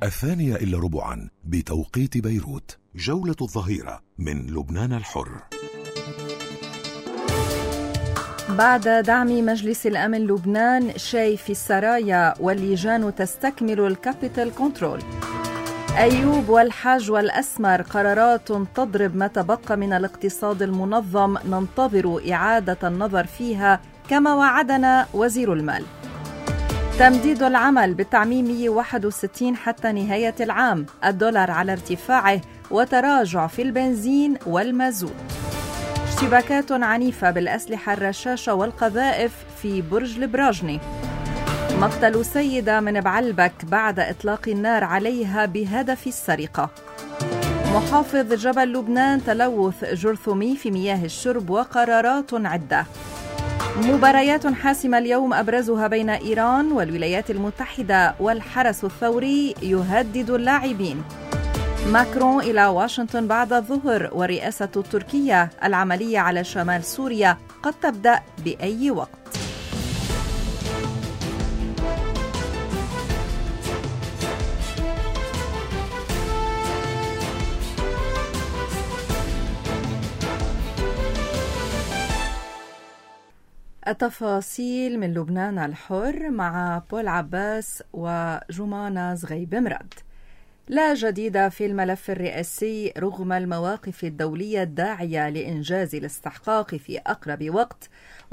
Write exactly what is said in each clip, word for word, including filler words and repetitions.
الثانية إلا ربعا بتوقيت بيروت. جولة الظهيرة من لبنان الحر. بعد دعم مجلس الأمن لبنان، شاي في السرايا واللجان تستكمل الكابيتال كنترول. أيوب والحاج والأسمر، قرارات تضرب ما تبقى من الاقتصاد المنظم، ننتظر إعادة النظر فيها كما وعدنا وزير المال. تمديد العمل بالتعميم مئة وواحد وستين حتى نهاية العام، الدولار على ارتفاعه وتراجع في البنزين والمازوت. اشتباكات عنيفة بالأسلحة الرشاشة والقذائف في برج البراجني. مقتل سيدة من بعلبك بعد إطلاق النار عليها بهدف السرقة. محافظ جبل لبنان، تلوث جرثومي في مياه الشرب وقرارات عدة. مباريات حاسمة اليوم أبرزها بين إيران والولايات المتحدة، والحرس الثوري يهدد اللاعبين. ماكرون إلى واشنطن بعد الظهر، والرئاسة التركية العملية على شمال سوريا قد تبدأ بأي وقت. التفاصيل من لبنان الحر مع بول عباس وجمانة زغيب مراد. لا جديد في الملف الرئاسي رغم المواقف الدولية الداعية لإنجاز الاستحقاق في أقرب وقت،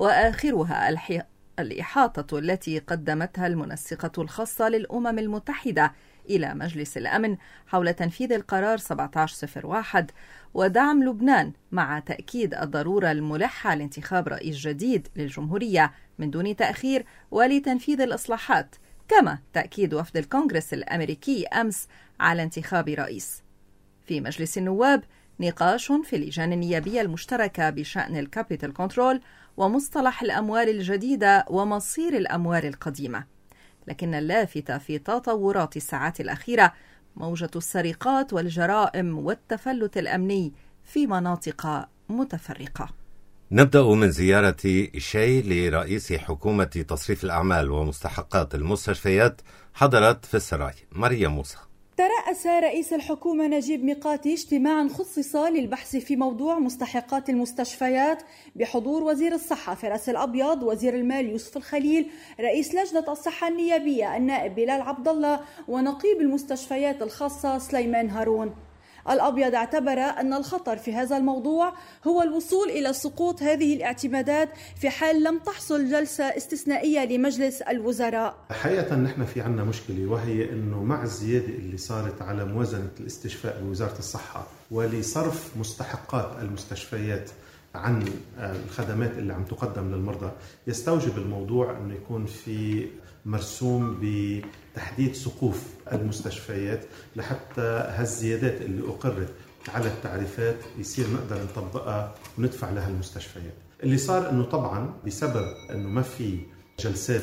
وآخرها الحي... الإحاطة التي قدمتها المنسقة الخاصة للأمم المتحدة إلى مجلس الأمن حول تنفيذ القرار سبعة عشر صفر واحد ودعم لبنان، مع تأكيد الضرورة الملحة لانتخاب رئيس جديد للجمهورية من دون تأخير ولتنفيذ الإصلاحات، كما تأكيد وفد الكونغرس الأمريكي أمس على انتخاب رئيس. في مجلس النواب نقاش في اللجان النيابية المشتركة بشأن الكابيتال كنترول ومصطلح الأموال الجديدة ومصير الأموال القديمة، لكن اللافت في تطورات الساعات الأخيرة موجة السرقات والجرائم والتفلت الأمني في مناطق متفرقة. نبدأ من زيارة شاي لرئيس حكومة تصريف الأعمال ومستحقات المستشفيات، حضرت في السراي. مريم موسى. ترأس رئيس الحكومة نجيب ميقاتي اجتماعا خصص للبحث في موضوع مستحقات المستشفيات بحضور وزير الصحة فراس الأبيض، وزير المال يوسف الخليل، رئيس لجنة الصحة النيابية النائب بلال عبد الله، ونقيب المستشفيات الخاصة سليمان هارون. الأبيض اعتبر أن الخطر في هذا الموضوع هو الوصول إلى سقوط هذه الاعتمادات في حال لم تحصل جلسة استثنائية لمجلس الوزراء. حقيقة نحن في عنا مشكلة، وهي أنه مع الزيادة اللي صارت على موازنة الاستشفاء بوزارة الصحة ولصرف مستحقات المستشفيات عن الخدمات اللي عم تقدم للمرضى، يستوجب الموضوع أنه يكون في مرسوم بتحديد سقوف المستشفيات لحتى هالزيادات اللي أقرت على التعريفات يصير نقدر نطبقها وندفع لها المستشفيات. اللي صار أنه طبعا بسبب أنه ما في جلسات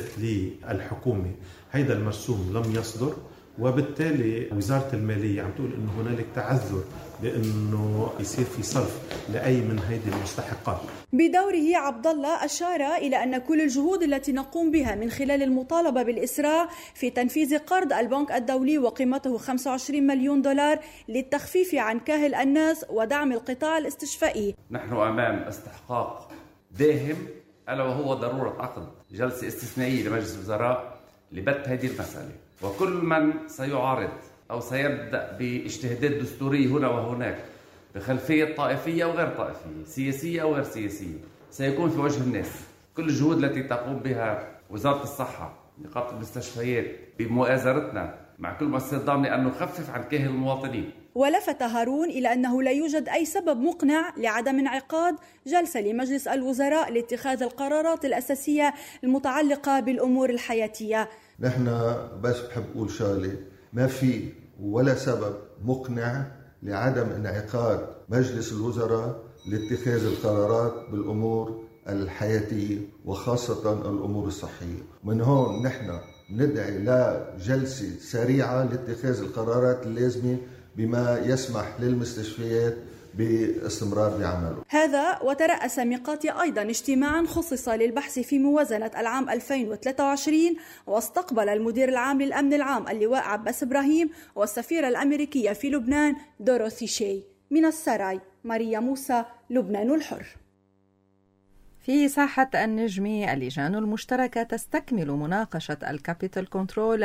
للحكومة هيدا المرسوم لم يصدر، وبالتالي وزارة المالية عم تقول أنه هنالك تعذر بأنه يصير في صرف لأي من هيدي المستحقات. بدوره عبد الله أشار إلى أن كل الجهود التي نقوم بها من خلال المطالبة بالإسراع في تنفيذ قرض البنك الدولي وقيمته خمسة وعشرين مليون دولار للتخفيف عن كاهل الناس ودعم القطاع الاستشفائي. نحن أمام استحقاق داهم، ألا وهو ضرورة عقد جلسة استثنائية لمجلس الوزراء لبت هذه المسألة، وكل من سيعارض أو سيبدأ باجتهادات دستورية هنا وهناك بخلفية طائفية وغير طائفية، سياسية أو غير سياسية، سيكون في وجه الناس. كل الجهود التي تقوم بها وزارة الصحة نقابة المستشفيات بمؤازرتنا مع كل مؤسسات ضامنة أن نخفف عن كاهل المواطنين. ولفت هارون إلى أنه لا يوجد أي سبب مقنع لعدم انعقاد جلسة لمجلس الوزراء لاتخاذ القرارات الأساسية المتعلقة بالأمور الحياتية. نحن بس بحب أقول شغلة، ما في ولا سبب مقنع لعدم انعقاد مجلس الوزراء لاتخاذ القرارات بالأمور الحياتية وخاصة الأمور الصحية. من هون نحن ندعي لجلسة سريعة لاتخاذ القرارات اللازمة بما يسمح للمستشفيات باستمرار بعمله. هذا وترأس ميقاتي أيضا اجتماعا خصص للبحث في موازنة العام ألفين وثلاثة وعشرين، واستقبل المدير العام للأمن العام اللواء عباس إبراهيم والسفيرة الأمريكية في لبنان دوروثي شاي. من السراي ماريا موسى، لبنان الحر. في ساحة النجم اللجان المشتركة تستكمل مناقشة الكابيتال كنترول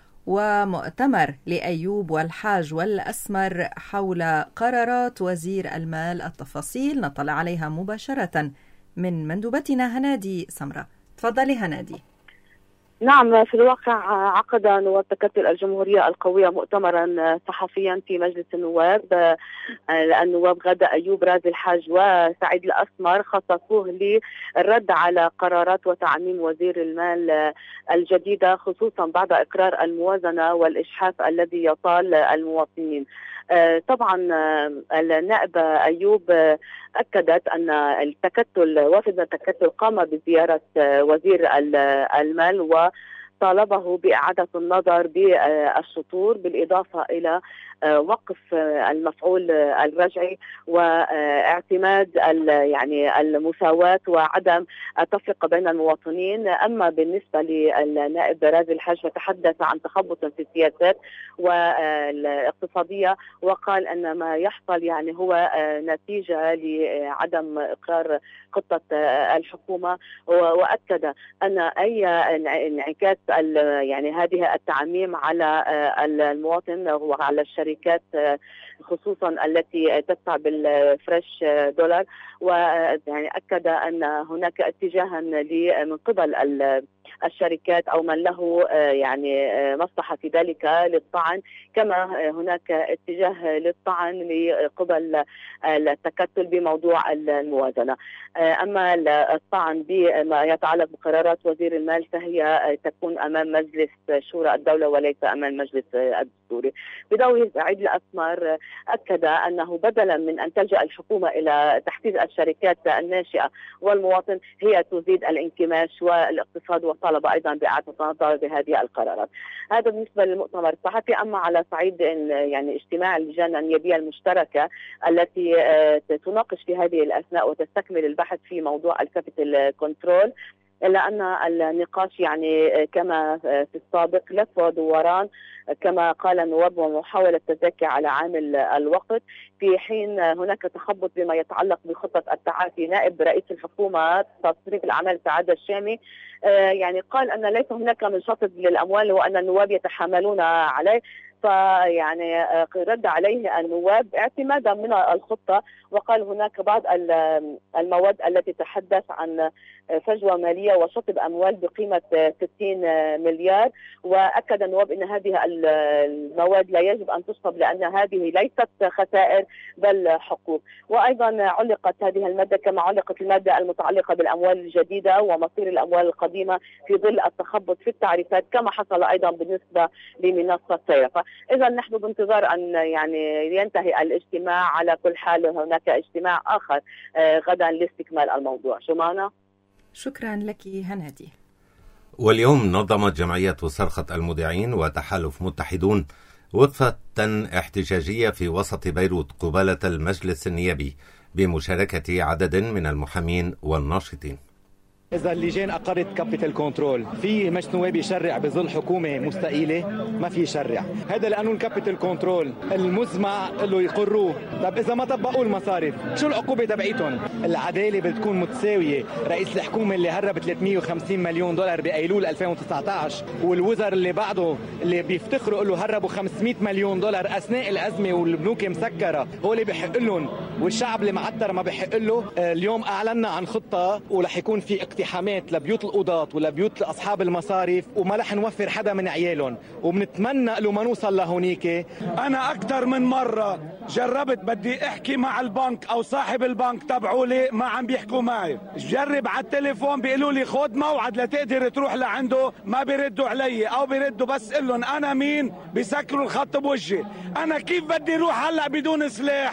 ومؤتمر لأيوب والحاج والأسمر حول قرارات وزير المال. التفاصيل نطلع عليها مباشرة من مندوبتنا هنادي سمرة. تفضلي هنادي. نعم، في الواقع عقد نواب تكتل الجمهورية القوية مؤتمرا صحفيا في مجلس النواب. النواب غادة أيوب، رازي الحاج وسعيد الأسمر خصصوه للرد على قرارات وتعميم وزير المال الجديدة، خصوصا بعد إقرار الموازنة والإجحاف الذي يطال المواطنين. طبعا النائب أيوب أكدت أن التكتل وفد التكتل قام بزيارة وزير المال وطالبه بإعادة النظر بالشطور، بالإضافة إلى وقف المفعول الرجعي واعتماد يعني المساواة وعدم التفرقة بين المواطنين. أما بالنسبة للنائب رازي الحاج فتحدث عن تخبط في السياسات والاقتصادية، وقال أن ما يحصل يعني هو نتيجة لعدم إقرار خطة الحكومة، وأكد أن أي انعكاس يعني هذه التعميم على المواطن وعلى الشركات خصوصا التي تدفع بالفريش دولار، ويعني أكد أن هناك اتجاها من قبل الشركات أو من له يعني مصلحة في ذلك للطعن، كما هناك اتجاه للطعن لقبل التكتل بموضوع الموازنة. أما الطعن بما يتعلق بقرارات وزير المال فهي تكون أمام مجلس شورى الدولة وليس أمام المجلس الدستوري. بدوره سعيد الأسمر أكد أنه بدلا من أن تلجأ الحكومة إلى تحفيز الشركات الناشئة والمواطن هي تزيد الانكماش والاقتصاد، وطالب أيضا بإعادة النظر بهذه القرارات. هذا بالنسبة للمؤتمر الصحفي. أما على صعيد يعني اجتماع اللجان النيابية المشتركة التي تناقش في هذه الأثناء وتستكمل البحث في موضوع الكابيتال كنترول، إلا أن النقاش يعني كما في السابق لف ودوران كما قال النواب ومحاولة تزكي على عامل الوقت، في حين هناك تخبط بما يتعلق بخطة التعافي. نائب رئيس الحكومة تصريف الأعمال سعادة الشامي يعني قال أن ليس هناك من شطب للأموال وأن النواب يتحملون عليه، فيعني رد عليه النواب اعتمادا من الخطة، وقال هناك بعض المواد التي تحدث عن فجوة مالية وشطب أموال بقيمة ستين مليار، وأكد النواب أن هذه المواد لا يجب أن تشطب لأن هذه ليست خسائر بل حقوق. وأيضا علقت هذه المادة كما علقت المادة المتعلقة بالأموال الجديدة ومصير الأموال القديمة في ظل التخبط في التعريفات كما حصل أيضا بالنسبة لمنصة سيرفا. إذا نحن بانتظار أن يعني ينتهي الاجتماع. على كل حال هناك اجتماع آخر غدا لاستكمال الموضوع. شمانة، شكرا لك هنادي. واليوم نظمت جمعية صرخة المذيعين وتحالف متحدون وقفة احتجاجية في وسط بيروت قبالة المجلس النيابي بمشاركة عدد من المحامين والناشطين. إذا اللجان أقرت كابيتال كنترول في مجلس نواب يشرع بظل حكومة مستقيلة؟ ما في يشرع. هذا لأنه الكابيتال كنترول المزمع له يقروه. طب إذا ما طبقوا المصارف شو العقوبة تبعيتهم؟ العدالة بتكون متساوية. رئيس الحكومة اللي هرب ثلاثمئة وخمسين مليون دولار بأيلول ألفين وتسعة عشر والوزراء اللي بعده اللي بيفتخروا له هربوا خمسمئة مليون دولار أثناء الأزمة والبنوك مسكرة، هو اللي بيحق لهم والشعب اللي معتر ما بيحق له. اليوم أعلنا عن خطة ورح يكون في اقتحامات لبيوت القضاة ولبيوت أصحاب المصارف وما رح نوفر حدا من عيالهم، وبنتمنى له ما نوصل لهونيك. أنا أكثر من مرة جربت بدي أحكي مع البنك أو صاحب البنك تبعوا لي ما عم بيحكوا معي، جرب على التليفون بيقولوا لي خد موعد لتقدر تروح لعنده، ما بيردوا علي أو بيردوا بس قل لهم أنا مين بيسكروا الخط بوجهي. أنا كيف بدي روح هلأ بدون سلاح؟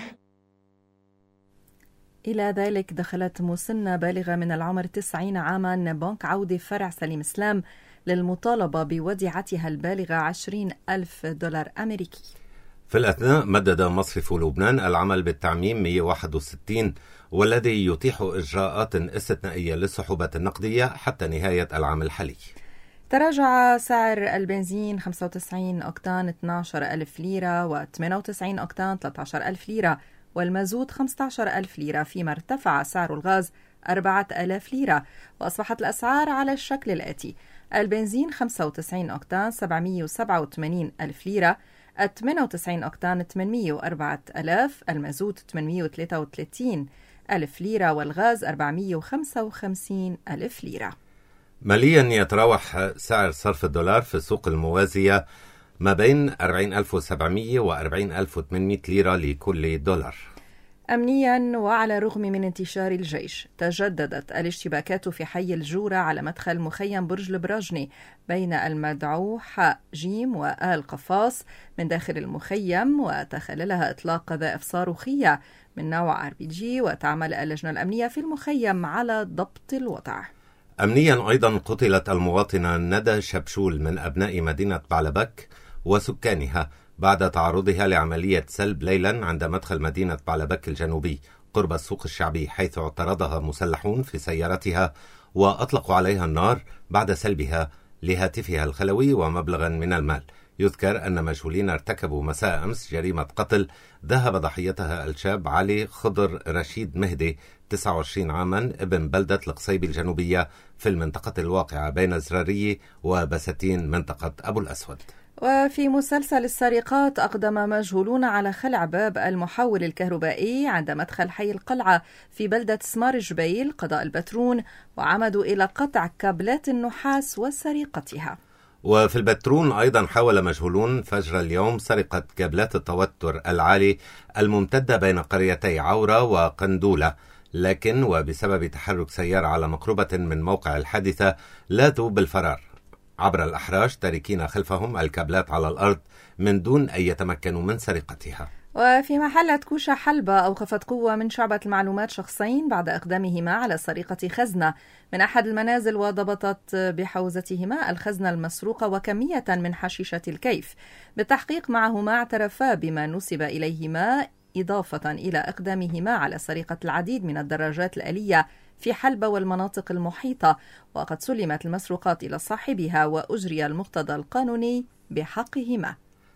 إلى ذلك دخلت مسنة بالغة من العمر تسعين عاما بنك عودة فرع سليم إسلام للمطالبة بوديعتها البالغة عشرين ألف دولار أمريكي. في الأثناء مدد مصرف لبنان العمل بالتعميم مئة وواحد وستين، والذي يتيح إجراءات استثنائية للسحوبات النقدية حتى نهاية العام الحالي. تراجع سعر البنزين خمسة وتسعين أوكتان اثني عشر ألف ليرة و98 أوكتان ثلاثة عشر ألف ليرة، والمازوت خمسة عشر ألف ليرة، فيما ارتفع سعر الغاز أربعة آلاف ليرة. وأصبحت الأسعار على الشكل الآتي: البنزين خمسة وتسعين أوكتان سبعمئة وسبعة وثمانين ألف ليرة، ثمانية وتسعين أوكتان ثمانمئة وأربعة آلاف، المازوت ثمانمئة وثلاثة وثلاثين ألف ليرة، والغاز أربعمئة وخمسة وخمسين ألف ليرة. ماليا يتراوح سعر صرف الدولار في السوق الموازية ما بين أربعين ألف وسبعمئة وأربعين ألف وثمانمئة ليرة لكل دولار. أمنيا، وعلى الرغم من انتشار الجيش، تجددت الاشتباكات في حي الجورة على مدخل مخيم برج البراجني بين المدعو حاء جيم وآل قفاص من داخل المخيم، وتخللها إطلاق قذائف صاروخية من نوع آر بي جي، وتعمل اللجنة الأمنية في المخيم على ضبط الوضع. أمنيا أيضا قتلت المواطنة ندى شبشول من أبناء مدينة بعلبك وسكانها بعد تعرضها لعملية سلب ليلا عند مدخل مدينة بعلبك الجنوبي قرب السوق الشعبي، حيث اعترضها مسلحون في سيارتها وأطلقوا عليها النار بعد سلبها لهاتفها الخلوي ومبلغا من المال. يذكر أن مجهولين ارتكبوا مساء أمس جريمة قتل ذهب ضحيتها الشاب علي خضر رشيد مهدي تسعة وعشرين عاما ابن بلدة القصيبي الجنوبية في المنطقة الواقعة بين زرارية وبساتين منطقة أبو الأسود. وفي مسلسل السرقات، أقدم مجهولون على خلع باب المحول الكهربائي عند مدخل حي القلعة في بلدة سمار جبيل قضاء البترون، وعمدوا إلى قطع كابلات النحاس وسرقتها. وفي البترون أيضا حاول مجهولون فجر اليوم سرقة كابلات التوتر العالي الممتدة بين قريتي عورة وقندولة، لكن وبسبب تحرك سيارة على مقربة من موقع الحادثة لاذوا بالفرار عبر الأحراج، تاركين خلفهم الكابلات على الأرض من دون أن يتمكنوا من سرقتها. وفي محلة كوشة حلبة، أوقفت قوة من شعبة المعلومات شخصين بعد إقدامهما على سرقة خزنة من أحد المنازل، وضبطت بحوزتهما الخزنة المسروقة وكمية من حشيشة الكيف. بالتحقيق معهما اعترفا بما نسب إليهما، إضافة إلى إقدامهما على سرقة العديد من الدراجات الآلية في حلبة والمناطق المحيطة، وقد سلمت المسروقات إلى صاحبها وأجري المقتضى القانوني بحقهما.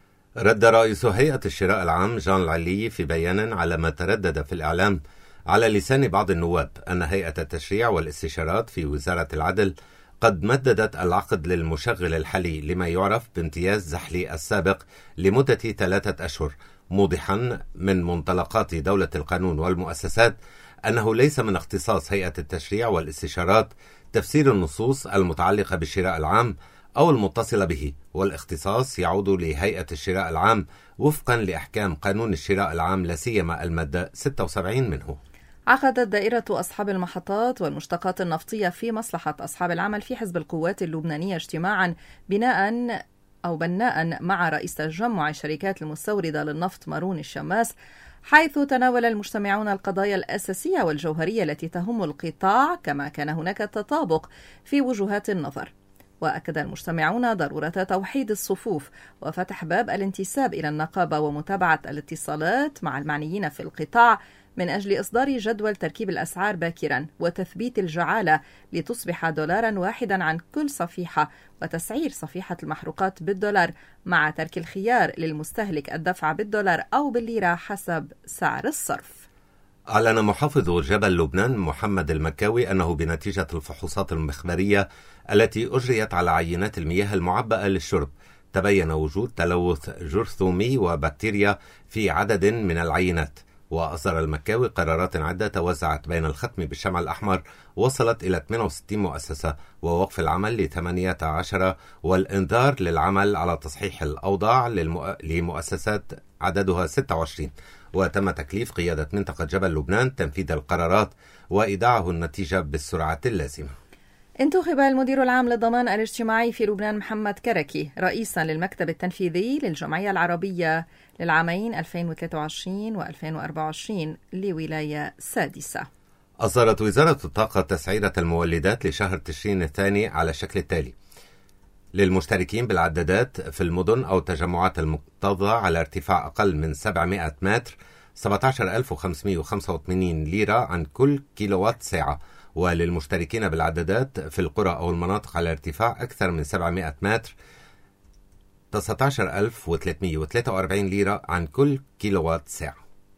رد رئيس هيئة الشراء العام جان العلي في بيان على ما تردد في الإعلام على لسان بعض النواب أن هيئة التشريع والاستشارات في وزارة العدل قد مددت العقد للمشغل الحالي لما يعرف بامتياز زحلي السابق لمدة ثلاثة أشهر، موضحا من منطلقات دولة القانون والمؤسسات أنه ليس من اختصاص هيئة التشريع والاستشارات تفسير النصوص المتعلقة بالشراء العام أو المتصلة به، والاختصاص يعود لهيئة الشراء العام وفقا لأحكام قانون الشراء العام، لا سيما المادة ستة وسبعين منه. عقدت دائرة أصحاب المحطات والمشتقات النفطية في مصلحة أصحاب العمل في حزب القوات اللبنانية اجتماعا بناء أو بناء مع رئيس تجمع الشركات المستوردة للنفط مارون الشماس، حيث تناول المجتمعون القضايا الأساسية والجوهرية التي تهم القطاع، كما كان هناك تطابق في وجهات النظر. وأكد المجتمعون ضرورة توحيد الصفوف وفتح باب الانتساب إلى النقابة ومتابعة الاتصالات مع المعنيين في القطاع من أجل إصدار جدول تركيب الأسعار باكرا وتثبيت الجعالة لتصبح دولارا واحدا عن كل صفيحة، وتسعير صفيحة المحروقات بالدولار، مع ترك الخيار للمستهلك الدفع بالدولار أو بالليرة حسب سعر الصرف. أعلن محافظ جبل لبنان محمد المكاوي أنه بنتيجة الفحوصات المخبرية التي أجريت على عينات المياه المعبأة للشرب تبين وجود تلوث جرثومي وبكتيريا في عدد من العينات. وأصدر المكاوي قرارات عدة توزعت بين الختم بالشمع الأحمر وصلت إلى ثمانية وستين مؤسسة، ووقف العمل ل ثمانية عشر، والإنذار للعمل على تصحيح الأوضاع للمؤ... لمؤسسات عددها ستة وعشرين. وتم تكليف قيادة منطقة جبل لبنان تنفيذ القرارات وإيداعه النتيجة بالسرعة اللازمة. انتخب المدير العام للضمان الاجتماعي في لبنان محمد كركي رئيسا للمكتب التنفيذي للجمعية العربية للعامين ألفين وثلاثة وعشرين وألفين وأربعة وعشرين لولاية سادسة. أصدرت وزارة الطاقة تسعيرة المولدات لشهر تشرين الثاني على الشكل التالي: للمشتركين بالعدادات في المدن أو التجمعات المكتظة على ارتفاع أقل من سبعمائة متر سبعة عشر ألف وخمسمائة وخمسة وثمانين ليرة عن كل كيلووات ساعة، وللمشتركين بالعدادات في القرى أو المناطق على ارتفاع أكثر من سبعمائة متر تسعة عشر ألف وثلاثمائة وثلاثة وأربعين ليرة عن كل كيلووات ساعة.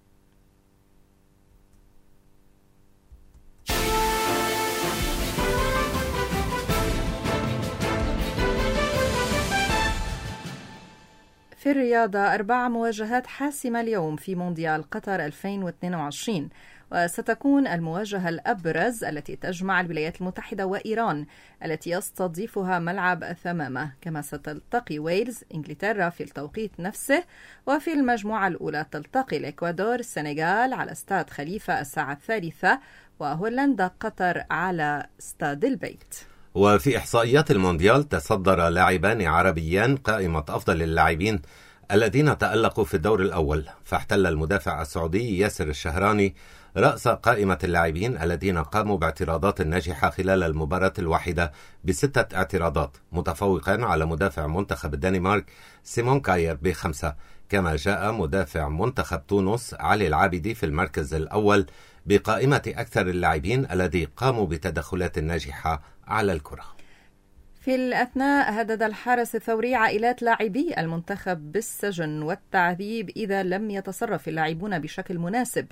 في الرياضة أربع مواجهات حاسمة اليوم في مونديال قطر ألفين واثنين وعشرين، وستكون المواجهة الأبرز التي تجمع الولايات المتحدة وإيران التي يستضيفها ملعب ثمامة، كما ستلتقي ويلز إنجلترا في التوقيت نفسه. وفي المجموعة الأولى تلتقي الإكوادور السنغال على استاد خليفة الساعة الثالثة، وهولندا قطر على استاد البيت. وفي إحصائيات المونديال تصدر لاعبان عربيان قائمة أفضل اللاعبين الذين تألقوا في الدور الأول، فاحتل المدافع السعودي ياسر الشهراني رأس قائمة اللاعبين الذين قاموا باعتراضات ناجحة خلال المباراة الواحدة بستة اعتراضات، متفوقا على مدافع منتخب الدنمارك سيمون كاير بخمسة. كما جاء مدافع منتخب تونس علي العابدي في المركز الأول بقائمة أكثر اللاعبين الذي قاموا بتدخلات ناجحة على الكرة. في الأثناء هدد الحارس الثوري عائلات لاعبي المنتخب بالسجن والتعذيب إذا لم يتصرف اللاعبون بشكل مناسب.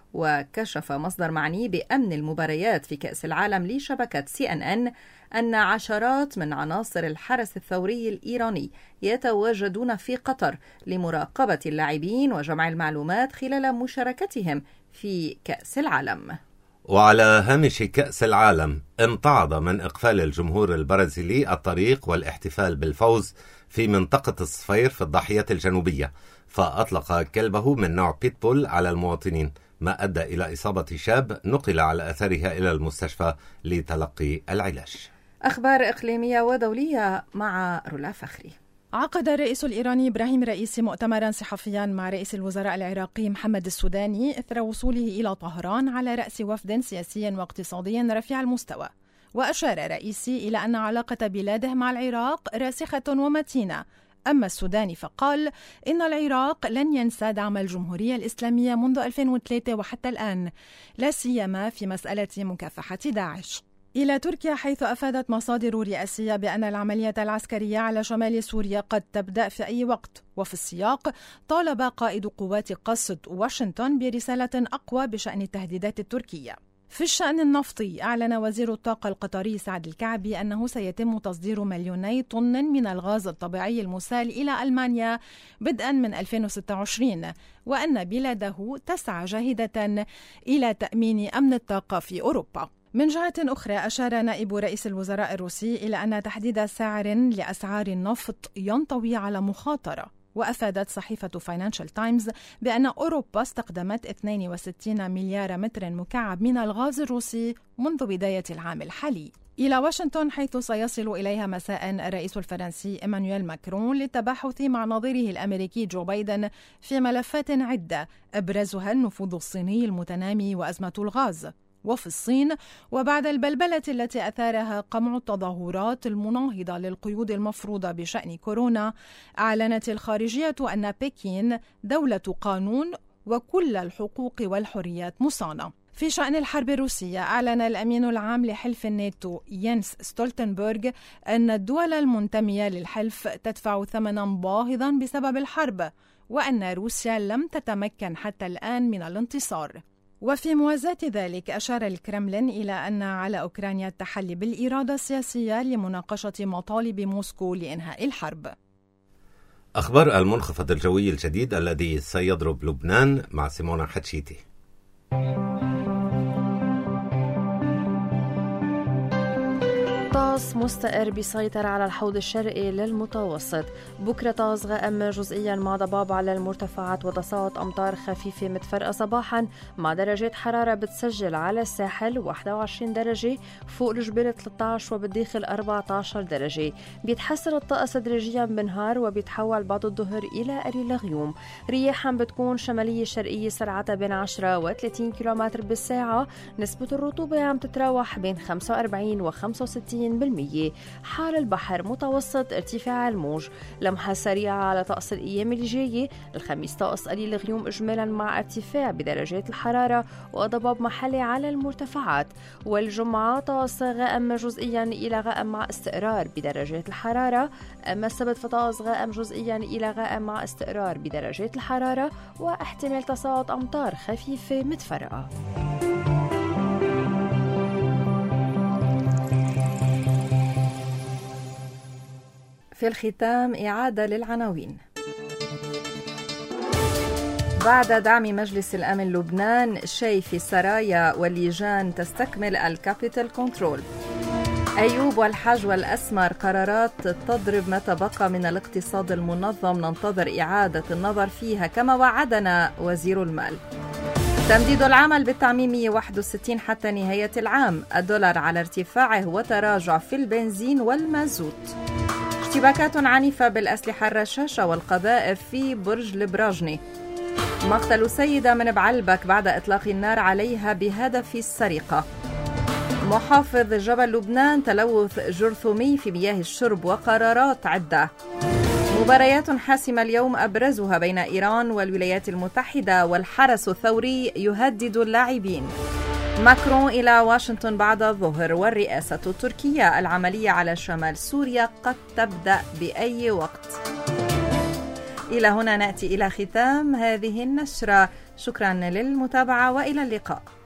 وكشف مصدر معني بأمن المباريات في كأس العالم لشبكة سي إن إن أن عشرات من عناصر الحرس الثوري الإيراني يتواجدون في قطر لمراقبة اللاعبين وجمع المعلومات خلال مشاركتهم في كأس العالم. وعلى هامش كأس العالم، امتعض من إقفال الجمهور البرازيلي الطريق والاحتفال بالفوز في منطقة الصفير في الضاحية الجنوبية، فأطلق كلبه من نوع بيتبول على المواطنين، ما أدى إلى إصابة شاب نقل على أثرها إلى المستشفى لتلقي العلاج. أخبار إقليمية ودولية مع رولا فخري. عقد الرئيس الإيراني إبراهيم رئيسي مؤتمرا صحفيا مع رئيس الوزراء العراقي محمد السوداني إثر وصوله إلى طهران على رأس وفد سياسي واقتصادي رفيع المستوى. وأشار رئيسي إلى أن علاقة بلاده مع العراق راسخة ومتينة. أما السوداني فقال إن العراق لن ينسى دعم الجمهورية الإسلامية منذ ألفين وثلاثة وحتى الآن، لا سيما في مسألة مكافحة داعش. إلى تركيا، حيث أفادت مصادر رئاسية بأن العملية العسكرية على شمال سوريا قد تبدأ في أي وقت. وفي السياق طالب قائد قوات قصد واشنطن برسالة أقوى بشأن التهديدات التركية. في الشأن النفطي، أعلن وزير الطاقة القطري سعد الكعبي أنه سيتم تصدير مليوني طن من الغاز الطبيعي المسال إلى ألمانيا بدءا من ألفين وستة وعشرين، وأن بلاده تسعى جاهدة إلى تأمين أمن الطاقة في أوروبا. من جهة أخرى، أشار نائب رئيس الوزراء الروسي إلى أن تحديد سعر لأسعار النفط ينطوي على مخاطرة. وأفادت صحيفة فاينانشال تايمز بأن أوروبا استخدمت اثنين وستين مليار متر مكعب من الغاز الروسي منذ بداية العام الحالي. إلى واشنطن، حيث سيصل إليها مساء الرئيس الفرنسي إيمانويل ماكرون للتباحث مع نظيره الأمريكي جو بايدن في ملفات عدة، أبرزها النفوذ الصيني المتنامي وأزمة الغاز. وفي الصين، وبعد البلبلة التي أثارها قمع التظاهرات المناهضة للقيود المفروضة بشأن كورونا، أعلنت الخارجية أن بكين دولة قانون وكل الحقوق والحريات مصانة. في شأن الحرب الروسية، أعلن الأمين العام لحلف الناتو يانس ستولتنبرغ أن الدول المنتمية للحلف تدفع ثمنا باهظا بسبب الحرب، وأن روسيا لم تتمكن حتى الآن من الانتصار. وفي موازاة ذلك، أشار الكرملين إلى أن على أوكرانيا التحلي بالإرادة السياسية لمناقشة مطالب موسكو لإنهاء الحرب. أخبار المنخفض الجوي الجديد الذي سيضرب لبنان مع سيمونا حتشيتي. طاس مستقر بيسيطر على الحوض الشرقي للمتوسط. بكرة طاس غائم جزئيا مع ضباب على المرتفعات وتساقط أمطار خفيفة متفرقة صباحا، مع درجات حرارة بتسجل على الساحل واحد وعشرين درجة، فوق الجبال ثلاثة عشر وبالداخل أربعة عشر درجة. بيتحسن الطقس تدريجيا بالنهار وبيتحول بعد الظهر إلى قليل غيوم. رياحا بتكون شمالية شرقية سرعتها بين عشرة وثلاثين كيلومتر بالساعة. نسبة الرطوبة عم تتراوح بين خمسة وأربعين و خمسة وستين بالمية. حال البحر متوسط ارتفاع الموج. لمحة سريعة على طقس الأيام اللي جاية. الخميس طقس قليل غيوم إجمالا مع ارتفاع بدرجات الحرارة وضباب محلي على المرتفعات. والجمعة طقس غائم جزئيا إلى غائم مع استقرار بدرجات الحرارة. أما السبت فطقس غائم جزئيا إلى غائم مع استقرار بدرجات الحرارة واحتمال تساقط أمطار خفيفة متفرقة. في الختام إعادة للعناوين. بعد دعم مجلس الأمن لبنان، شيء في السرايا واللجان تستكمل الكابيتال كنترول. أيوب والحاج والأسمر قرارات تضرب ما تبقى من الاقتصاد المنظم، ننتظر إعادة النظر فيها كما وعدنا وزير المال. تمديد العمل بالتعميم مئة وواحد وستين حتى نهاية العام. الدولار على ارتفاعه وتراجع في البنزين والمازوت. اشتباكات عنيفة بالأسلحة الرشاشة والقذائف في برج البراجني. مقتل سيدة من بعلبك بعد إطلاق النار عليها بهدف السرقة. محافظ جبل لبنان تلوث جرثومي في مياه الشرب وقرارات عدة. مباريات حاسمة اليوم أبرزها بين إيران والولايات المتحدة، والحرس الثوري يهدد اللاعبين. ماكرون إلى واشنطن بعد الظهر. والرئاسة التركية العملية على شمال سوريا قد تبدأ بأي وقت. إلى هنا نأتي إلى ختام هذه النشرة. شكرا للمتابعة وإلى اللقاء.